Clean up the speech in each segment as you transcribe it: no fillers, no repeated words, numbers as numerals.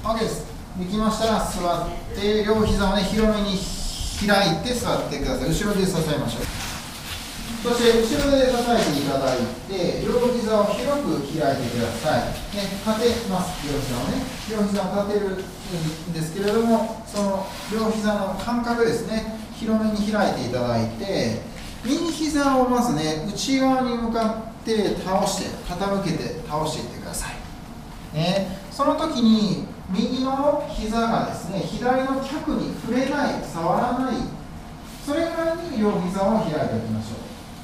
OK です。できましたら座って両膝をね広めに開いて座ってください。後ろで支えましょう。そして後ろで支えていただいて両膝を広く開いてください。ね、立てます。両膝をね両膝を立てるんですけれども、その両膝の間隔ですね広めに開いていただいて、右膝をまずね内側に向かって倒して傾けて倒していってください。ね、その時に右の膝がですね左の脚に触れない、触らない、それぐらいに両膝を開いておきましょう。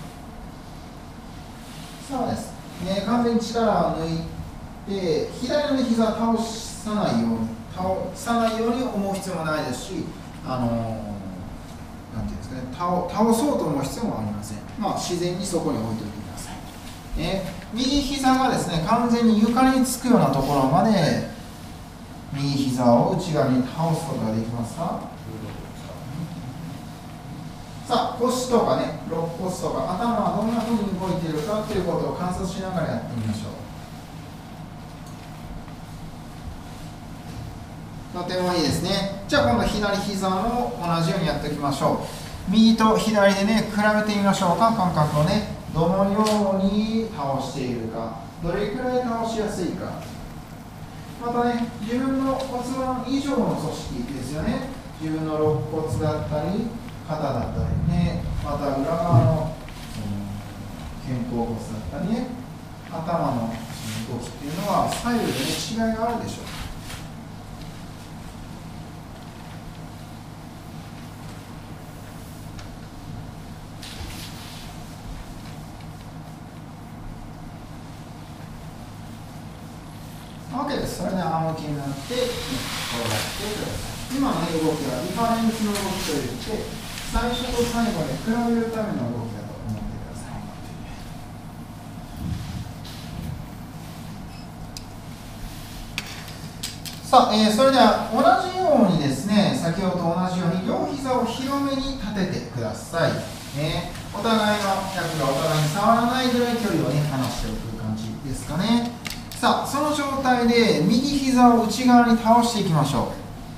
そうです、ね、完全に力を抜いて左の膝を倒さないように思う必要もないですし、なんていうんですかね、倒そうと思う必要もありません。自然にそこに置いておいてください。右膝がですね完全に床につくようなところまで右膝を内側に倒すことができますか？さあ、腰とかね、肋骨とか頭はどんな風に動いているかということを観察しながらやってみましょう。とてもいいですね。じゃあ今度左膝も同じようにやっておきましょう。右と左でね、比べてみましょうか。感覚をね、どのように倒しているか、どれくらい倒しやすいか。またね、自分の骨盤以上の組織ですよね。自分の肋骨だったり、肩だったりね、また裏側の肩甲骨だったりね、頭の動きっていうのは左右でね、違いがあるでしょう。OK です。それで仰向けになって、転がってください。今の、ね、動きはリファレンスの動きといって、最初と最後で比べるための動きだと思ってください。さあ、それでは同じようにですね、先ほどと同じように両膝を広めに立ててください。お互いの脚がお互いに触らないぐらい距離をね、離しておく感じですかね。さあ、その状態で右膝を内側に倒していきましょう。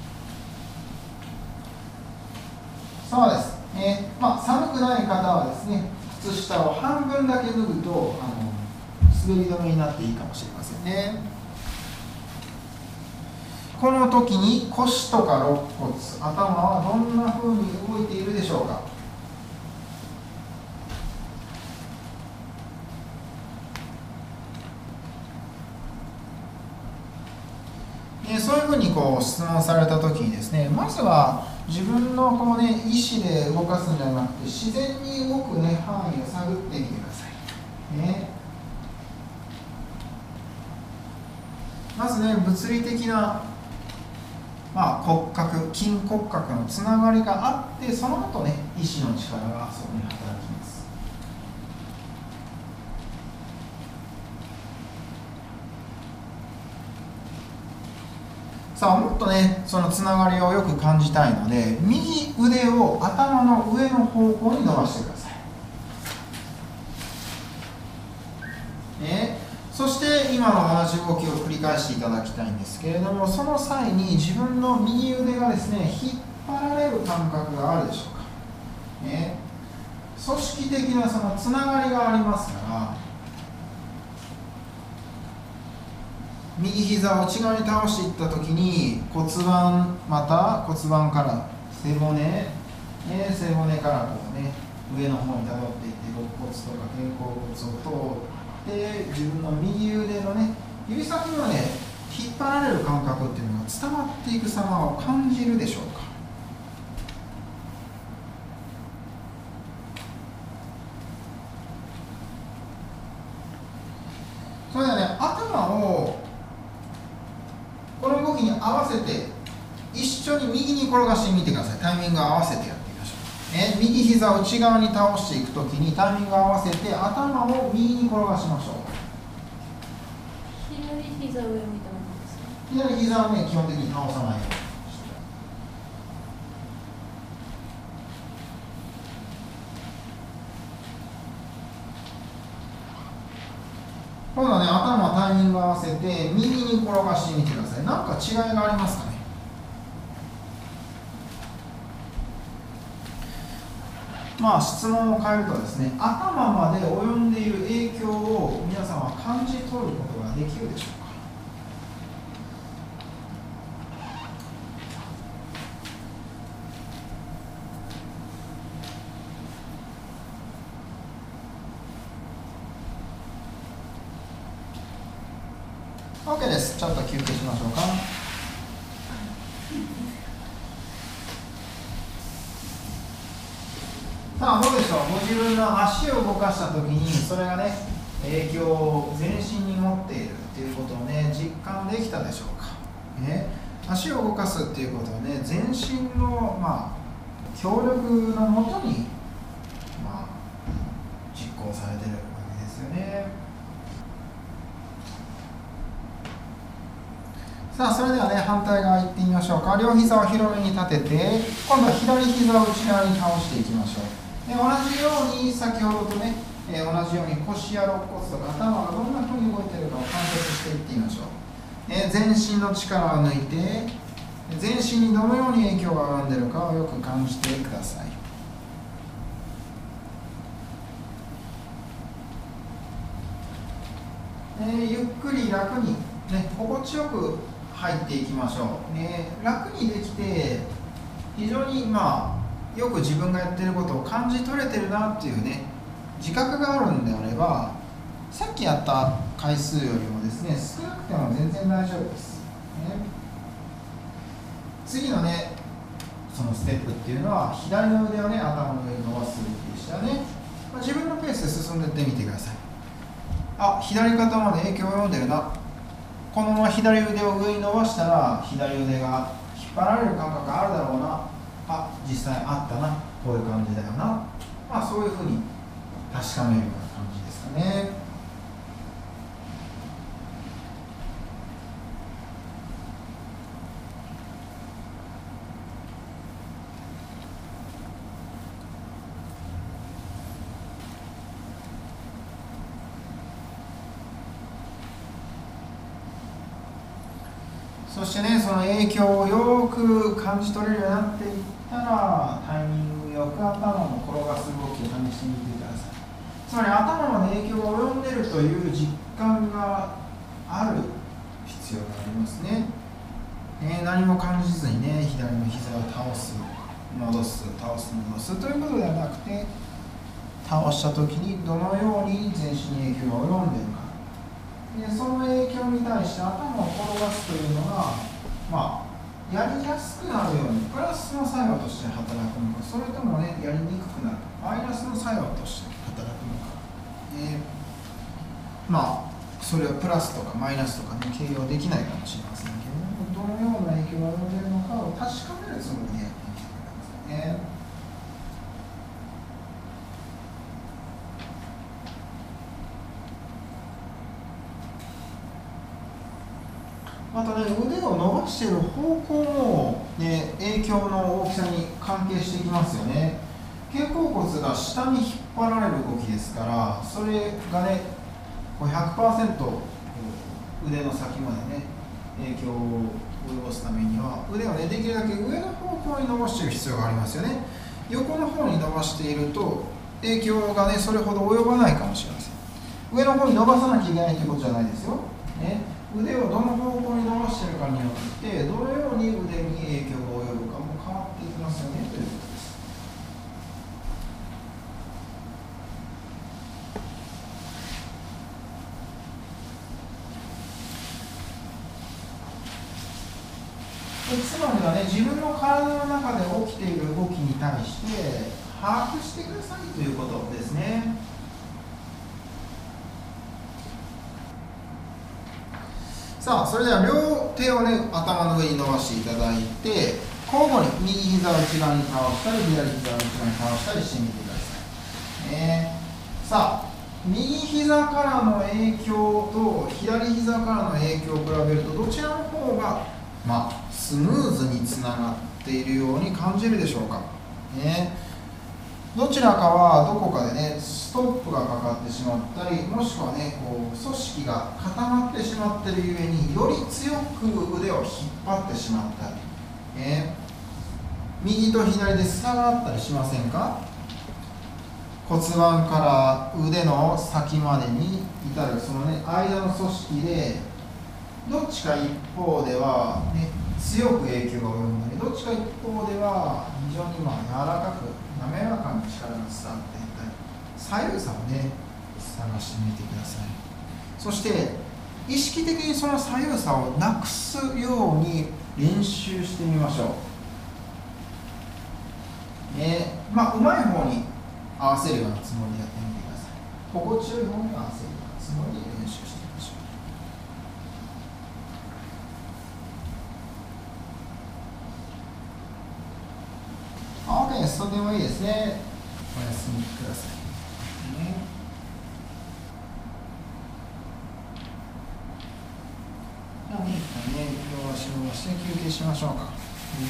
そうです。寒くない方はですね、靴下を半分だけ脱ぐと滑り止めになっていいかもしれませんね。この時に腰とか肋骨、頭はどんな風に動いているでしょうか。そういうふうに質問された時にですね、まずは自分の意思で動かすんじゃなくて自然に動く、範囲を探ってみてください。まずね、物理的な、骨格、筋骨格のつながりがあって、その後ね、意志の力がそこに働きます。さあ、もっとね、そのつながりをよく感じたいので、右腕を頭の上の方向に伸ばしてください。そして今の同じ動きを繰り返していただきたいんですけれども、その際に自分の右腕がですね、引っ張られる感覚があるでしょうか。組織的なそのつながりがありますから、右膝を内側に倒していったときに骨盤、また骨盤から背骨、背骨から上の方にたどっていって肋骨とか肩甲骨を通って自分の右腕の指先まで引っ張られる感覚っていうのが伝わっていく様を感じるでしょうか。それではね、頭をこの動きに合わせて一緒に右に転がしてみてください。タイミングを合わせてやってみましょう。右膝を内側に倒していくときにタイミングを合わせて頭を右に転がしましょう。 左膝上を見たままですか？ 左膝は基本的に倒さないようにして。今度は頭頭タイミング合わせて右に転がしてみてください。何か違いがありますかね。質問を変えるとですね、頭まで及んでいる影響を皆さんは感じ取ることができるでしょうか。OK です。ちょっと休憩しましょうか。さあ、どうでしょう。ご自分の足を動かしたときに、それがね、影響を全身に持っているっていうことをね、実感できたでしょうか。足を動かすっていうことはね、全身の、協力のもとに、実行されているわけですよね。さあ、それではね、反対側行ってみましょうか。両膝を広めに立てて、今度は左膝を内側に倒していきましょう。で、同じように先ほどとね、同じように腰や肋骨とか頭がどんな風に動いているかを観察していってみましょう。全身の力を抜いて、全身にどのように影響が及んでいるかをよく感じてください。ゆっくり楽に、心地よく入っていきましょう。楽にできて、非常によく自分がやっていることを感じ取れてるなっていうね、自覚があるんであれば、さっきやった回数よりもですね、少なくても全然大丈夫です。次のね、そのステップっていうのは、左の腕をね、頭の上に伸ばす動きでしたね。自分のペースで進んでいってみてください。左肩まで影響を及んでるな。このまま左腕を上に伸ばしたら左腕が引っ張られる感覚があるだろうな。実際あったな。こういう感じだよな。そういうふうに確かめるような感じですかね。そしてね、その影響をよく感じ取れるようになっていったら、タイミングよく頭を転がす動きを試してみてください。つまり頭まで影響が及んでいるという実感がある必要がありますね。何も感じずにね、左の膝を倒す、戻す、倒す、戻すということではなくて、倒した時にどのように全身に影響が及んでいるか。その影響に対して頭を転がすというのが、やりやすくなるようにプラスの作用として働くのか、それともね、やりにくくなるマイナスの作用として働くのか、それをプラスとかマイナスとかね、形容できないかもしれませんけれども、どのような影響が及んでいるのかを確かめるつもりでやってみてくださいね。またね、腕を伸ばしている方向も、影響の大きさに関係してきますよね。肩甲骨が下に引っ張られる動きですから、それがね、100% 腕の先までね、影響を及ぼすためには、腕をね、できるだけ上の方向に伸ばしている必要がありますよね。横の方に伸ばしていると、影響がね、それほど及ばないかもしれません。上の方に伸ばさなきゃいけないということじゃないですよ。腕をどの方向に伸ばしているかによって、どのように腕に影響が及ぶかも変わっていきますよねということです。つまりはね、自分の体の中で起きている動きに対して把握してくださいということですね。さあ、それでは両手をね、頭の上に伸ばしていただいて、交互に右膝を内側に倒したり、左膝を内側に倒したりしてみてください。さあ、右膝からの影響と左膝からの影響を比べると、どちらの方が、スムーズにつながっているように感じるでしょうか。 どちらかはどこかでねストップがかかってしまったり、もしくはねこう組織が固まってしまっているゆえにより強く腕を引っ張ってしまったり、右と左で差があったりしませんか？骨盤から腕の先までに至るそのね間の組織でどっちか一方ではね強く影響が及んだり、どっちか一方では非常に柔らかく滑らかに力が伝わっていったり、左右差をね探してみてください。そして意識的にその左右差をなくすように練習してみましょう。うまい方に合わせるようなつもりでやってみてください。心地よい方に合わせるようなつもりで練習してみましょう。OK です。とてもいいですね。お休みください。じゃあいいですかね。両足を伸ばして休憩しましょうか。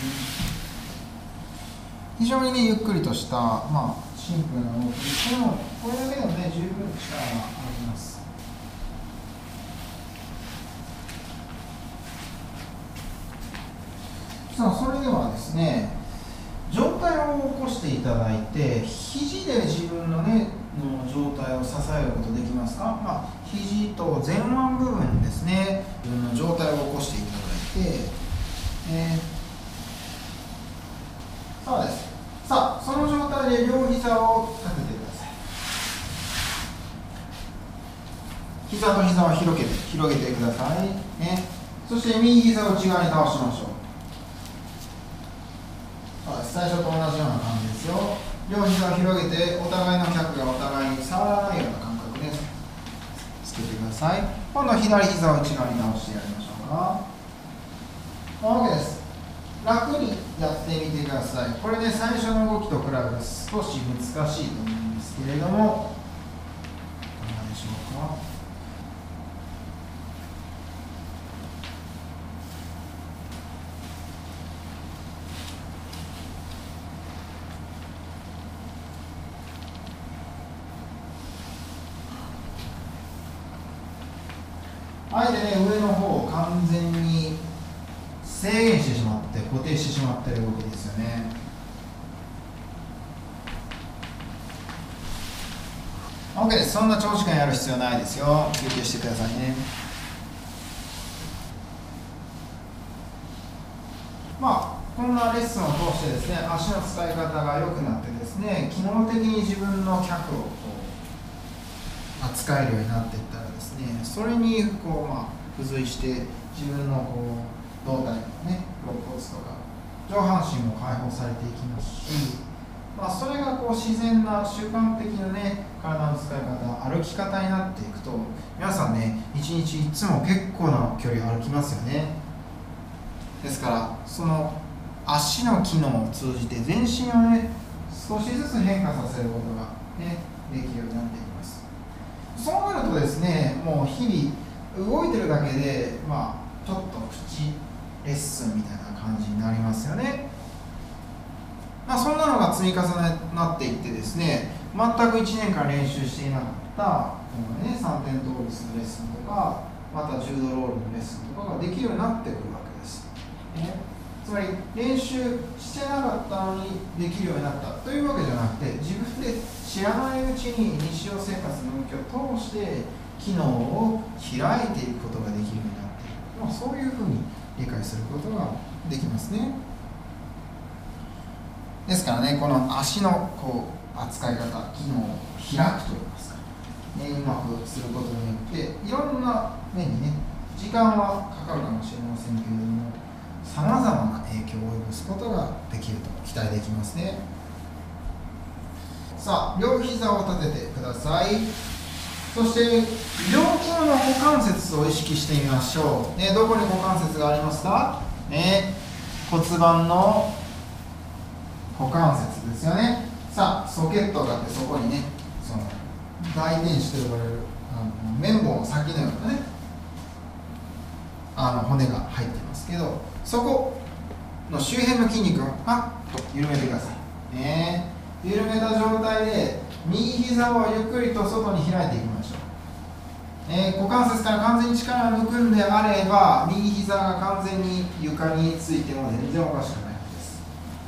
非常にねゆっくりとした、シンプルな動きですけども、これだけでもね十分力があります。さあそれではですね、上体を起こしていただいて、肘で自分のねの状態を支えることできますか？肘と前腕部分ですね、自分の状態を起こしていただいて、そうです。さあその状態で両膝を立ててください。膝と膝を広げてください、ね、そして右膝を内側に倒しましょう。そうです。最初と同じような感じですよ。両膝を広げて、お互いの脚がお互いに触らないような感覚でつけてください。今度は左膝を内側に倒してやりましょうか。 OK です。楽にやってみてください。これね最初の動きと比べて少し難しいと思うんですけれども、いかがでしょうか。あえてね上の方を完全に制限してしまって固定してしまっている動きですよね。OK です。そんな長時間やる必要ないですよ。休憩してくださいね。こんなレッスンを通してですね、足の使い方が良くなってですね、機能的に自分の脚を扱えるようになっていったらですね、それに付随して自分の胴体のね肋骨とか上半身も解放されていきますし、それが自然な習慣的なね体の使い方、歩き方になっていくと、皆さんね一日いつも結構な距離歩きますよね。ですからその足の機能を通じて全身をね少しずつ変化させることがねできるようになっていきます。そうなるとですね、もう日々動いてるだけでちょっとプチレッスンみたいな感じになりますよね。そんなのが積み重ねになっていってですね、全く1年間練習していなかったこのね3点倒立のレッスンとか、また重度ロールのレッスンとかができるようになってくるわけです、つまり練習してなかったのにできるようになったというわけじゃなくて、自分で知らないうちに日常生活の動きを通して機能を開いていくことができるようになっている、そういうふうに理解することができますね。ですからね、この足の扱い方、機能を開くといいますか、うまくすることによっていろんな面にね時間はかかるかもしれませんけれども、さまざまな影響を及ぼすことができると期待できますね。さあ両膝を立ててください。そして両方の股関節を意識してみましょう、どこに股関節がありますか、骨盤の股関節ですよね。さあソケットがあって、そこにねその大天使と呼ばれる綿棒の先のようなね骨が入ってますけど、そこの周辺の筋肉をパッと緩めてください、 緩めた状態で右膝をゆっくりと外に開いていきましょう。股関節から完全に力を抜くんであれば、右膝が完全に床についても全然おかしくないです。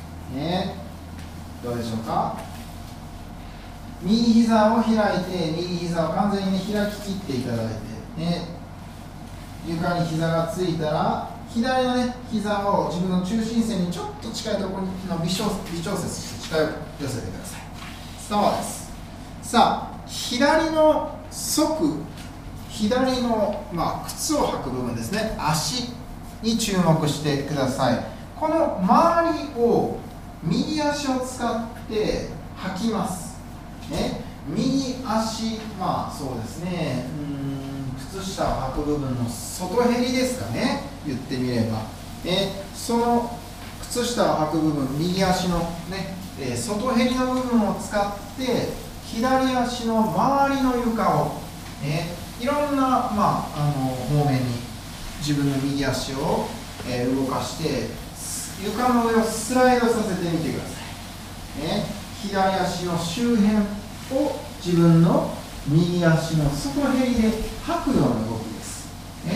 どうでしょうか。右膝を開いて、右膝を完全に、開ききっていただいて、床に膝がついたら、左の膝を自分の中心線にちょっと近いところに微調節して近寄せてください。そうです。さあ、左の靴を履く部分ですね、足に注目してください。この周りを右足を使って履きます。右足、そうですね、靴下を履く部分の外へりですかね、言ってみれば。その靴下を履く部分、右足の外へりの部分を使って左足の周りの床を、いろんな、方面に自分の右足を、動かして床の上をスライドさせてみてください。左足の周辺を自分の右足の外へりで履くような動きです。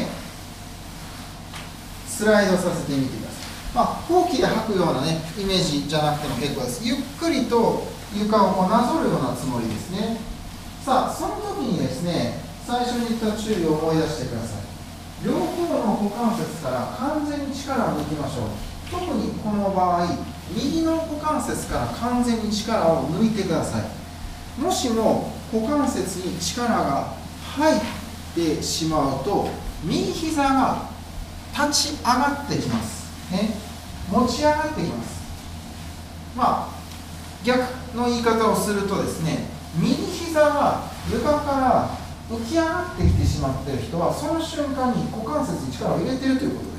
スライドさせてみてください。ほうきで履くようなイメージじゃなくても結構です。ゆっくりと床をなぞるようなつもりですね。さあ、その時にですね、最初に言った注意を思い出してください。両方の股関節から完全に力を抜きましょう。特にこの場合、右の股関節から完全に力を抜いてください。もしも股関節に力が入ってしまうと、右膝が立ち上がってきます。持ち上がってきます。逆の言い方をするとですね、右膝が床から浮き上がってきてしまっている人は、その瞬間に股関節に力を入れているということです。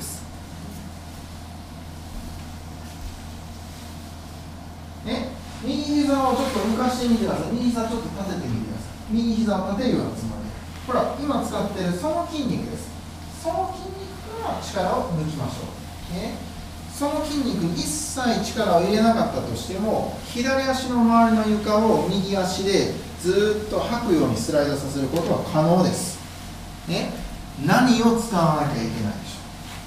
右膝をちょっと浮かしてみてください。右膝ちょっと立ててみてください。右膝を立てるようなつもりで。ほら、今使っているその筋肉です。その筋肉から力を抜きましょう。その筋肉に一切力を入れなかったとしても、左足の周りの床を右足でずっと履くようにスライドさせることは可能です。何を使わなきゃいけないでしょ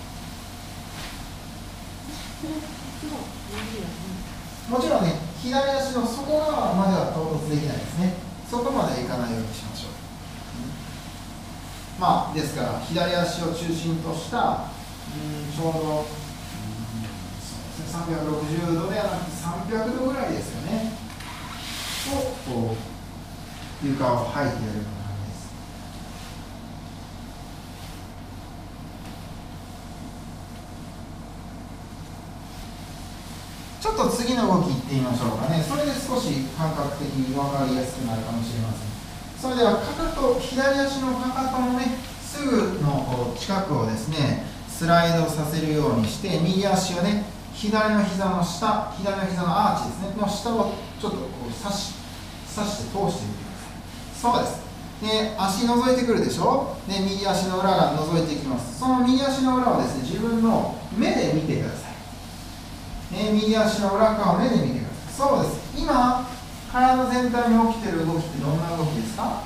う。もちろん左足の外側までは到達できないですね。そこまではいかないようにしましょう。ですから左足を中心としたちょうど360度ではなくて300度ぐらいですよね。を床を履いてやるような感じです。ちょっと次の動きいってみましょうかね。それで少し感覚的に分かりやすくなるかもしれません。それでは左足のかかとのすぐの近くをですね、スライドさせるようにして、右足を左の膝の下、左の膝のアーチですね、の下をちょっと刺して通してみてください。そうです。足覗いてくるでしょ。右足の裏が覗いてきます。その右足の裏をですね、自分の目で見てください。右足の裏側を目で見てください。そうです。今、体全体に起きている動きってどんな動きですか。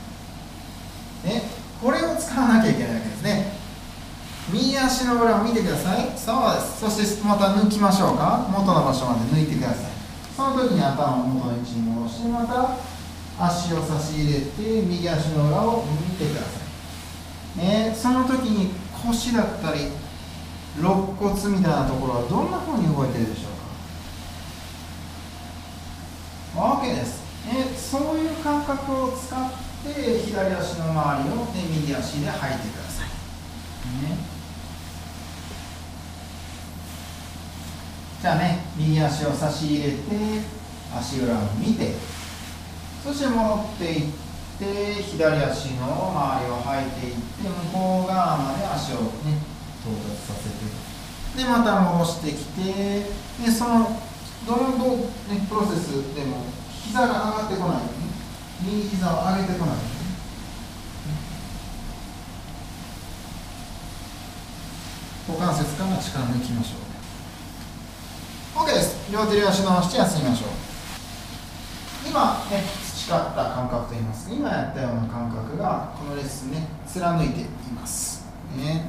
これを使わなきゃいけないわけですね。右足の裏を見てください。そうです。そしてまた抜きましょうか。元の場所まで抜いてください。その時に頭を元の位置に戻して、また足を差し入れて右足の裏を見てください。その時に腰だったり肋骨みたいなところはどんな風に動いているでしょうか。 OK です。そういう感覚を使って左足の周りを、右足で履いてください。じゃあ右足を差し入れて足裏を見て、そして戻っていって左足の周りを履いていって、向こう側まで足を到達させて、また戻してきて、そのどのプロセスでも膝が上がってこないように、右膝を上げてこないように、股関節から力を抜きましょう。OK です。両手両足伸ばして休みましょう。 今ね、培った感覚といいますか、今やったような感覚がこのレッスンね、貫いていますね。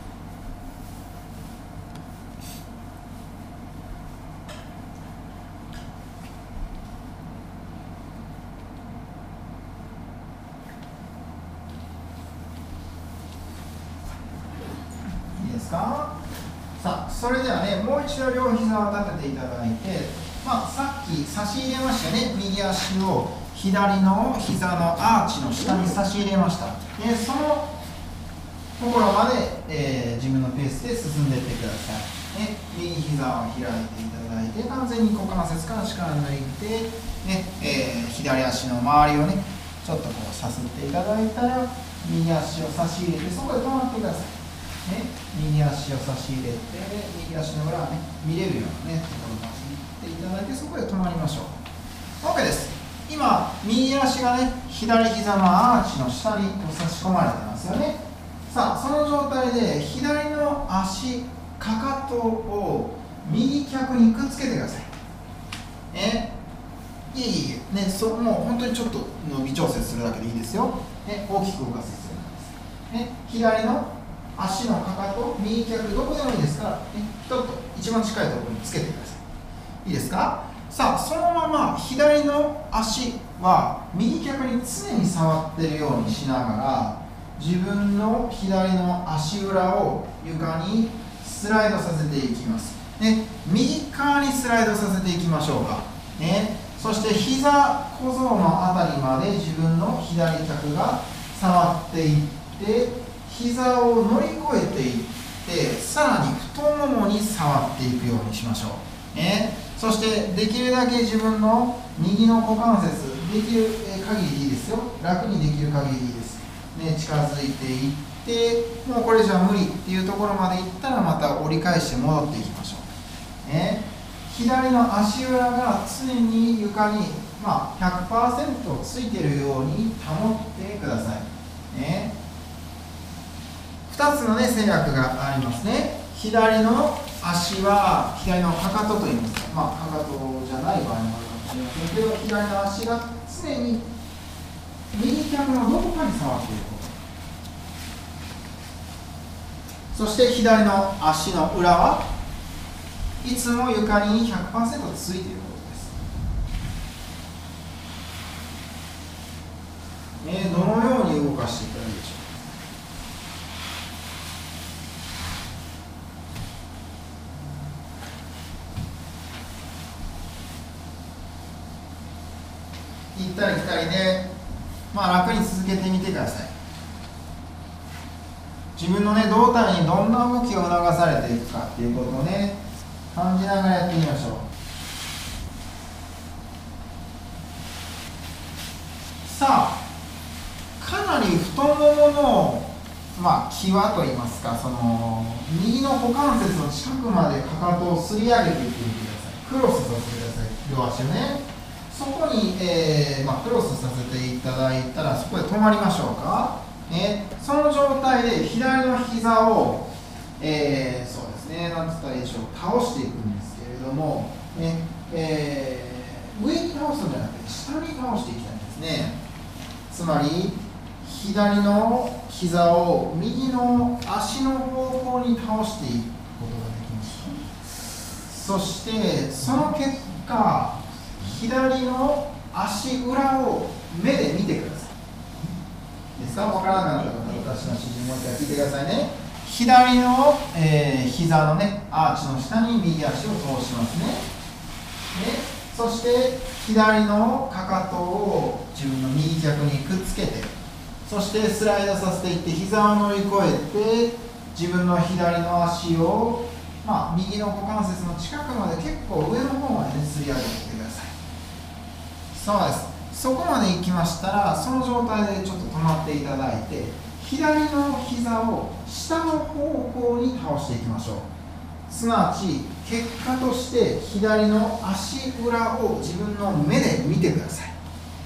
いいですか。さあ、それではね、もう一度両膝を立てていただいて、さっき差し入れましたね、右足を左の膝のアーチの下に差し入れました。でそのところまで、自分のペースで進んでいってください。ね、右膝を開いていただいて、完全に股関節から力抜いて、ね左足の周りをね、ちょっとこうさすっていただいたら、右足を差し入れて、そこで止まってください。ね、右足を差し入れて、右足の裏をね、見れるようなね、ところまで行っていただいて、そこで止まりましょう。OK です。今、右足がね、左膝のアーチの下に差し込まれてますよね。さあ、その状態で、左の足、かかとを右脚にくっつけてください。いいね、もう本当にちょっと伸び調節するだけでいいですよ。ね、大きく動かす必要なんです。ね、左の足のかかと、右脚、どこでもいいですから、ね、ちょっと一番近いところにつけてください。いいですか。さあ、そのまま左の足は右脚に常に触っているようにしながら、自分の左の足裏を床にスライドさせていきます。ね、右側にスライドさせていきましょうか。ね、そして膝小僧のあたりまで自分の左脚が触っていって、膝を乗り越えていって、さらに太ももに触っていくようにしましょう。ね、そしてできるだけ自分の右の股関節、できる限りでいいですよ。楽にできる限りでいいです。ね、近づいていって、もうこれじゃ無理っていうところまでいったら、また折り返して戻っていきましょう。ね、左の足裏が常に床に、100% ついているように保ってください。ね、2つの、ね、制約がありますね。左の足は、左のかかとといいますか、かかとじゃない場合もあるかもしれませんけど、左の足が常に右脚のどこかに触っていること。そして左の足の裏はいつも床に 100% ついていることです。どのように動かしていったらいいでしょう。行ったり来たりで、楽に続けてみてください。自分のね、胴体にどんな動きを促されていくかっていうことをね、感じながらやってみましょう。さあ、かなり太ももの、際といいますか、その右の股関節の近くまでかかとをすり上げていってみてください。クロスさせてください、両足をね。そこに、クロスさせていただいたら、そこで止まりましょうか。その状態で左の膝を、そうですね、なんて言ったらいいでしょう、倒していくんですけれども、上に倒すんじゃなくて、下に倒していきたいんですね。つまり、左の膝を右の足の方向に倒していくことができます。そして、その結果、左の足裏を目で見てください。ですか？分からなかった方、私の指示もう一回聞いてくださいね。左の、膝のね、アーチの下に右足を通しますね。そして左のかかとを自分の右脚にくっつけて、そしてスライドさせていって、膝を乗り越えて、自分の左の足を、右の股関節の近くまで、結構上の方までね、すり上げていってください。そうです。そこまで行きましたら、その状態でちょっと止まっていただいて、左の膝を下の方向に倒していきましょう。すなわち、結果として左の足裏を自分の目で見てください。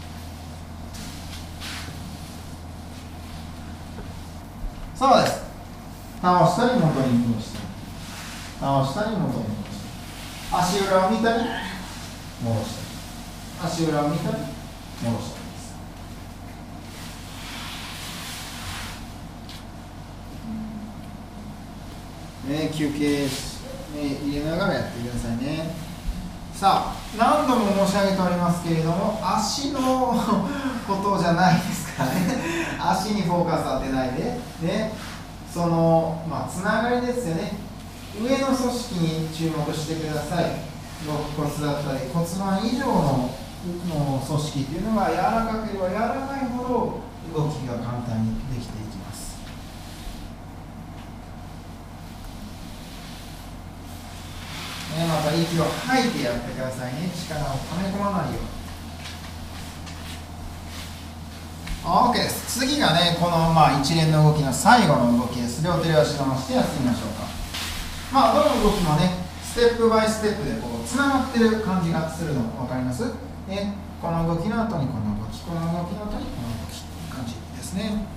そうです。倒したり元に戻したり、倒したり元に戻したり、足裏を見たり戻したり、 足裏を見たり戻したりです。休憩入れながらやってくださいね。さあ、何度も申し上げておりますけれども、足のことじゃないですからね。足にフォーカス当てないで、ね、つながりですよね。上の組織に注目してください。肋骨だったり骨盤以上の組織というのが柔らかければ柔らかいほど動きが簡単にできていきます。また息を吐いてやってくださいね。力を溜め込まないように。OK です。次がね、この一連の動きの最後の動きです。両手両足伸ばしてやってみましょうか。どの動きもね、ステップバイステップでこうつながってる感じがするの分かります？ね、この動きの後にこの動き、この動きの後にこの動きっていう感じですね。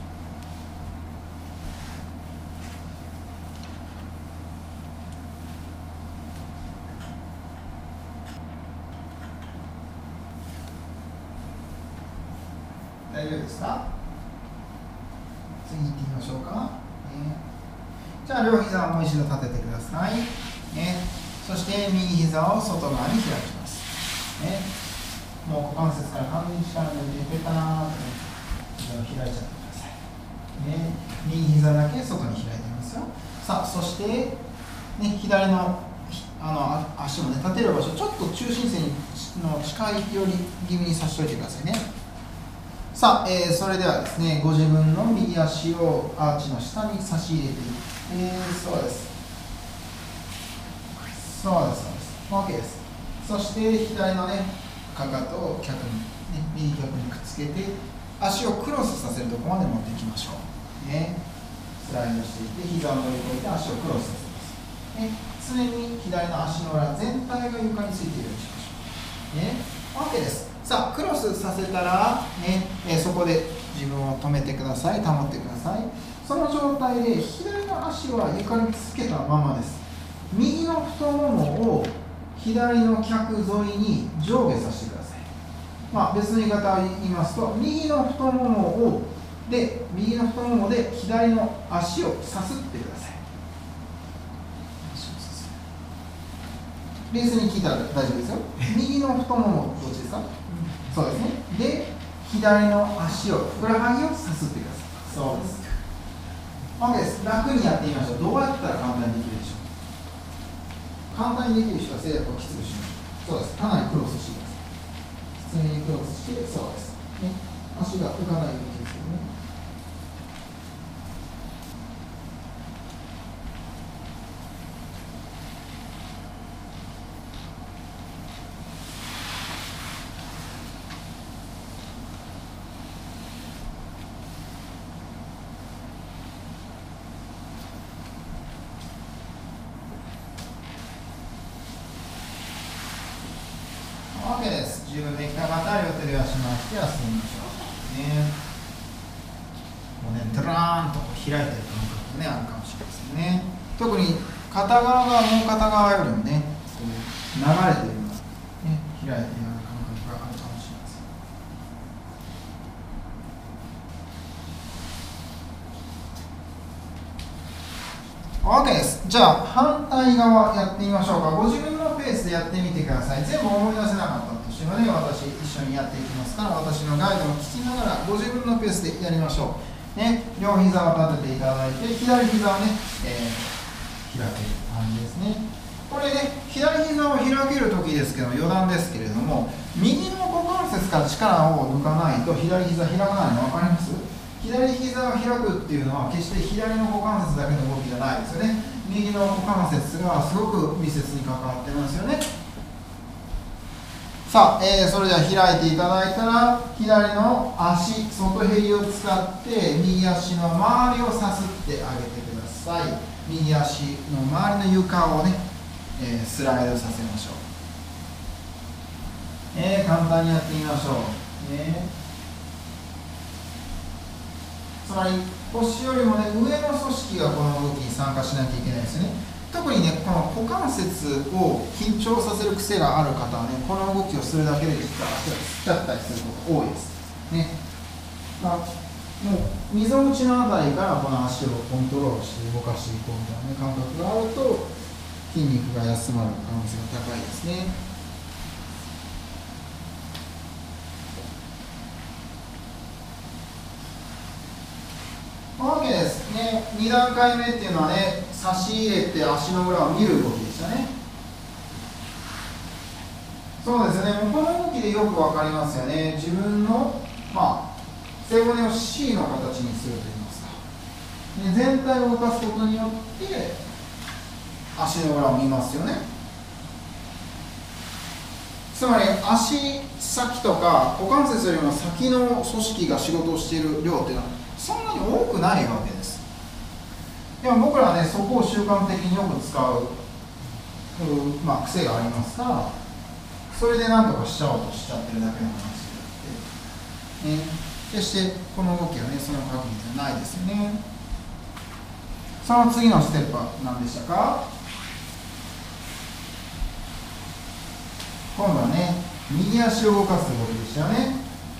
大丈夫ですか？次行ってみましょうか。じゃあ両膝をもう一度立ててください。そして右膝を外側に開きます。もう股関節から完全に力抜いてペターンと膝を開いちゃってください。右膝だけ外に開いてますよ。さあ、そして、左の足も立てる場所、ちょっと中心線の近いより気味にさせておいてくださいね。さあ、それではですね、ご自分の右足をアーチの下に差し入れていって、そうです。そうです、そうです。OK です。そして左のね、かかとを脚に、右脚にくっつけて、足をクロスさせるところまで持っていきましょう。スライドしていって、膝を乗り越えて足をクロスさせます。常に左の足の裏全体が床についているようにしましょう。OK です。さあ、クロスさせたら、そこで自分を止めてください。保ってください。その状態で左の足は床につけたままです。右の太ももを左の脚沿いに上下させてください。別の言い方を言いますと、右の太ももで左の足をさすってください。冷静に聞いたら大丈夫ですよ。右の太ももどっちですか？そうですね。で、左の足を、ふくらはぎをさすってください。そうです。OK です。楽にやってみましょう。どうやったら簡単にできるでしょう？簡単にできる人は制約をきつくしましょう。そうです。かなりクロスしてください。普通にクロスして、そうです。足が浮かないように気をつけてね。OK です。十分できた方は両手で足回して休みましょう。もうね、ドラーンと開いてる感覚があるかもしれませんね。特に片側がもう片側よりもね、流れているような、開いているような感覚があるかもしれません。OK です。じゃあ反対側やってみましょうか。ご自分のペースでやってみてください。全部思い出せなかったとしてもね、私一緒にやっていきますから、私のガイドを聞きながらご自分のペースでやりましょう。両膝を立てていただいて、左膝をね、開ける感じですね。これね、左膝を開けるときですけど、余談ですけれども、右の股関節から力を抜かないと左膝開かないの分かります？左膝を開くっていうのは決して左の股関節だけの動きじゃないですよね。右の股関節がすごく密接に関わってますよね。さあ、それでは開いていただいたら、左の足、外へりを使って右足の周りをさすってあげてください。右足の周りの床をね、スライドさせましょう。簡単にやってみましょう。つまり腰よりもね、上の組織がこの動きに参加しなきゃいけないですよね。 特にね、この股関節を緊張させる癖がある方はね、この動きをするだけで実は足がつっちゃったりすることが多いです。ね。もう、みぞおちのあたりからこの足をコントロールして動かしていこうみたいな、ね、感覚があると、筋肉が休まる可能性が高いですね。OK ですね。2段階目っていうのはね、差し入れて足の裏を見る動きでしたね。そうですね、もうこの動きでよくわかりますよね。自分の、背骨を C の形にするといいますか。で、全体を動かすことによって、足の裏を見ますよね。つまり、足先とか股関節よりも先の組織が仕事をしている量っていうのは、そんなに多くないわけです。でも僕らはね、そこを習慣的によく使う、癖がありますから、それで何とかしちゃおうとしちゃってるだけの話であって、決してこの動きはね、その確認じゃないですよね。その次のステップは何でしたか？今度はね、右足を動かす動きでしたよね。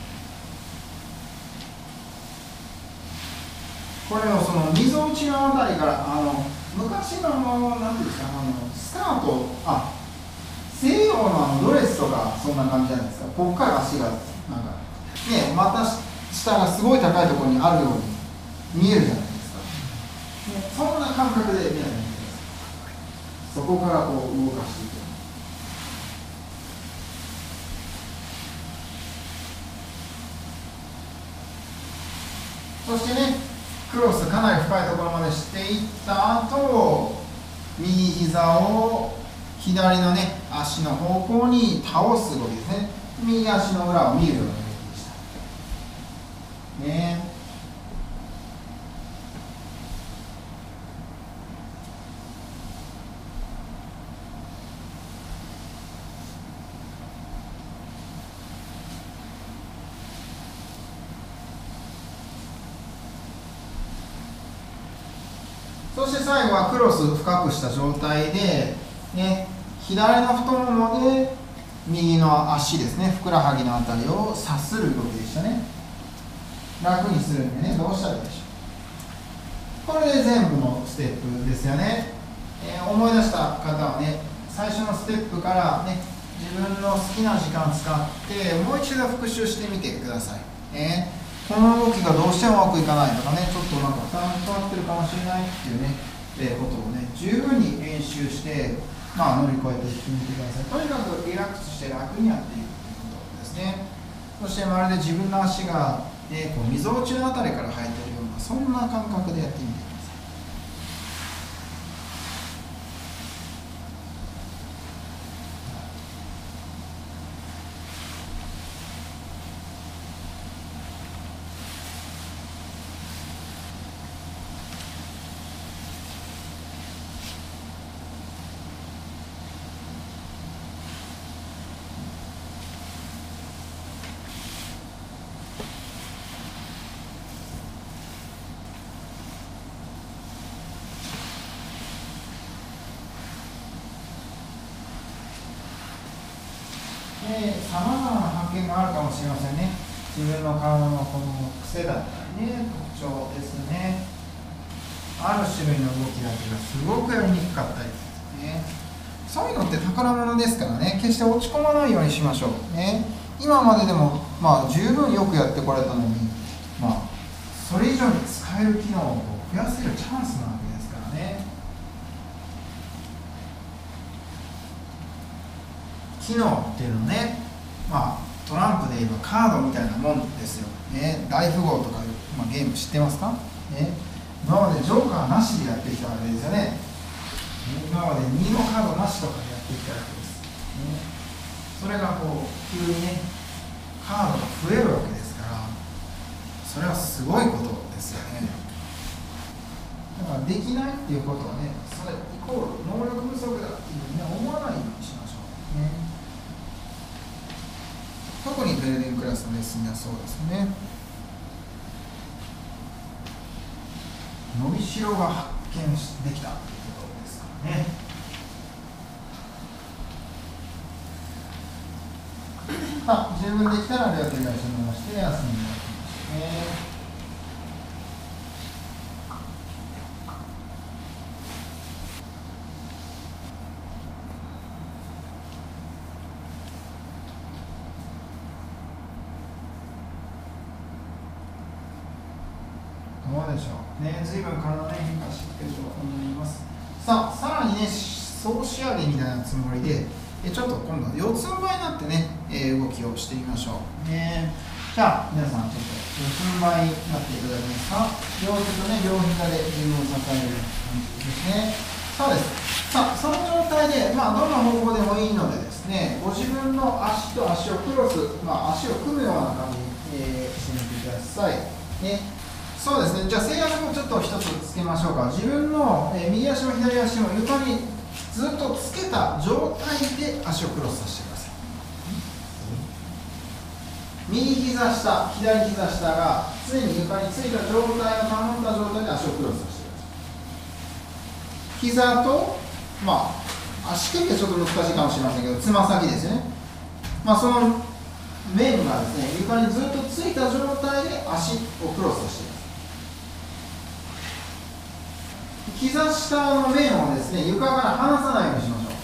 これをそのみぞおちのあたりから、昔のなんていうんですか、スカート、西洋のドレスとかそんな感じじゃないですか。ここから足がなんかね、また下がすごい高いところにあるように見えるじゃないですか。ね、そんな感覚で見ないといけないです。そこからこう動かしていく。そしてね、クロスかなり深いところまでしていった後、右膝を左のね、足の方向に倒す動きですね。右足の裏を見るような動きでした。ね。そして最後はクロス深くした状態で、ね、左の太ももで右の足ですね、ふくらはぎのあたりをさする動きでしたね。楽にするんでね、どうしたらいいでしょう。これで全部のステップですよね。思い出した方はね、最初のステップからね、自分の好きな時間使ってもう一度復習してみてください。この動きがどうしてもうまくいかないとかね、ちょっとなんか負担かかってるかもしれないっていうね、ことをね、十分に練習して、乗り越えていってみてください。とにかくリラックスして楽にやっていくということですね。そしてまるで自分の足が、こうみぞおちのあたりから生えているような、そんな感覚でやってみてください。さまざまな発見があるかもしれませんね。自分の体のこの癖だったりね、特徴ですね。ある種類の動きだけがすごくやりにくかったりですね。そういうのって宝物ですからね、決して落ち込まないようにしましょう。今まででも、十分よくやってこられたのに、それ以上に使える機能を増やせるチャンスなわけですからね。機能っていうのはね、トランプで言えばカードみたいなもんですよ。大富豪とかいう、ゲーム知ってますか？今までジョーカーなしでやってきたわけですよね。今まで2のカードなしとかでやってきたわけです。それがこう急にね、カードが増えるわけですから、それはすごいことですよね。だからできないっていうことはね、それイコール能力不足だっていうふうに思わないようにしましょう。特にベルデンクラスのレッスンではそうですね。伸びしろが発見できたということですかね。十分できたら両手返し伸ばして休んでいきましょうね。どうでしょうね。随分体ね変化してきてると思います。さらにね、総仕上げみたいなつもりでちょっと今度は四つん這いになってね、動きをしてみましょうね。じゃあ皆さんちょっと四つん這いになっていただけますか。両手とね両膝で自分を支えるような感じですね。そうです。その状態で、どんな方向でもいいのでですね、ご自分の足と足をクロス、足を組むような感じに、してみてくださいね。そうですね。じゃあ制約をちょっと一つつけましょうか。自分の、右足も左足も床にずっとつけた状態で足をクロスさせてください。右膝下、左膝下が常に床についた状態を保った状態で足をクロスさせてください。膝と、足首はちょっと難しいかもしれませんけど、つま先ですよね。その面がですね、床にずっとついた状態で足をクロスさせてください。膝下の面をですね、床から離さないようにしましょう。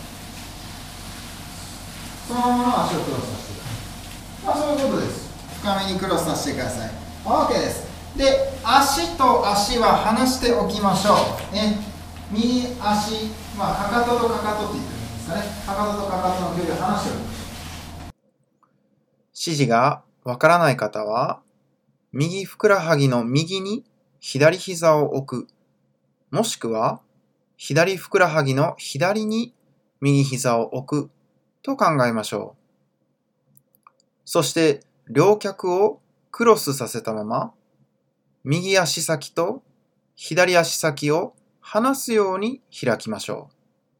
そのまま足をクロスさせてください。そういうことです。深めにクロスさせてください。OK です。で、足と足は離しておきましょう。ね、右足、かかととかかとって言ってるんですかね。かかととかかとの距離を離しておきましょう。 指示がわからない方は、右ふくらはぎの右に左膝を置く。もしくは、左ふくらはぎの左に右膝を置くと考えましょう。そして、両脚をクロスさせたまま、右足先と左足先を離すように開きましょ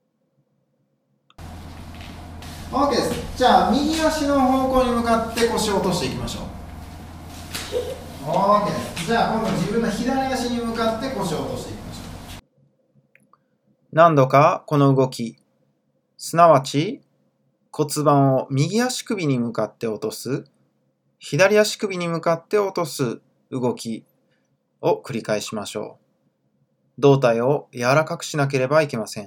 う。OK です。じゃあ、右足の方向に向かって腰を落としていきましょう。OK です。じゃあ、今度自分の左足に向かって腰を落としていきましょう。 何度かこの動き、すなわち骨盤を右足首に向かって落とす、左足首に向かって落とす動きを繰り返しましょう。胴体を柔らかくしなければいけません。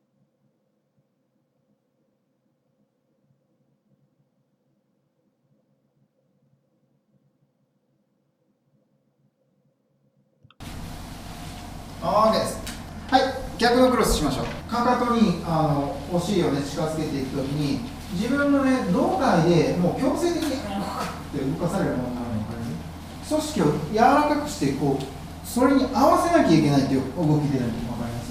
OK です。はい、逆のクロスしましょう。かかとにお尻をね近づけていくときに、自分のね胴体でもう強制的にって動かされるものになるので、組織を柔らかくしてそれに合わせなきゃいけないという動きで分かります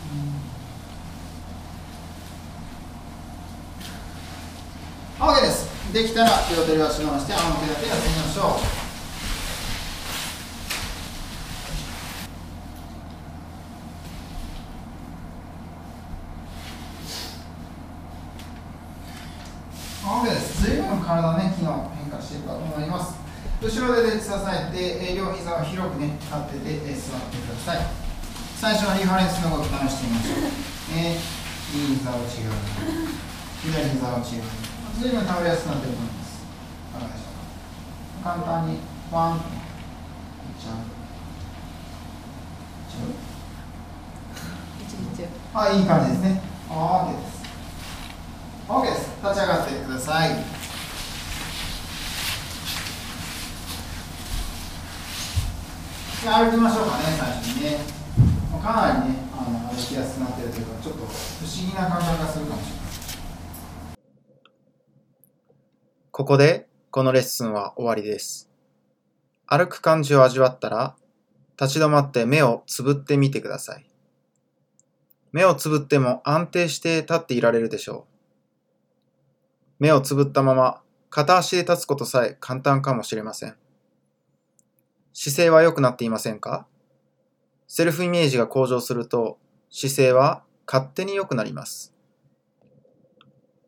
？OK です。できたら両手両足伸ばして仰向けだけやってみましょう。OK です。随分体ね、機能変化しているかと思います。後ろ手で支えて、両膝を広くね、立てて座ってください。最初のリファレンスの動き試してみましょう。右膝を内側に、左膝を内側に。随分倒れやすくなっていると思います。いかがでしょうか。簡単に、ワン、いっちゃう。いい感じですね。OK です。OK です。立ち上がってください。歩きましょうかね、最初にね。かなりね、歩きやすくなっているというか、ちょっと不思議な感覚がするかもしれません。 ここで、このレッスンは終わりです。歩く感じを味わったら、立ち止まって目をつぶってみてください。目をつぶっても安定して立っていられるでしょう。目をつぶったまま片足で立つことさえ簡単かもしれません。姿勢は良くなっていませんか？セルフイメージが向上すると姿勢は勝手に良くなります。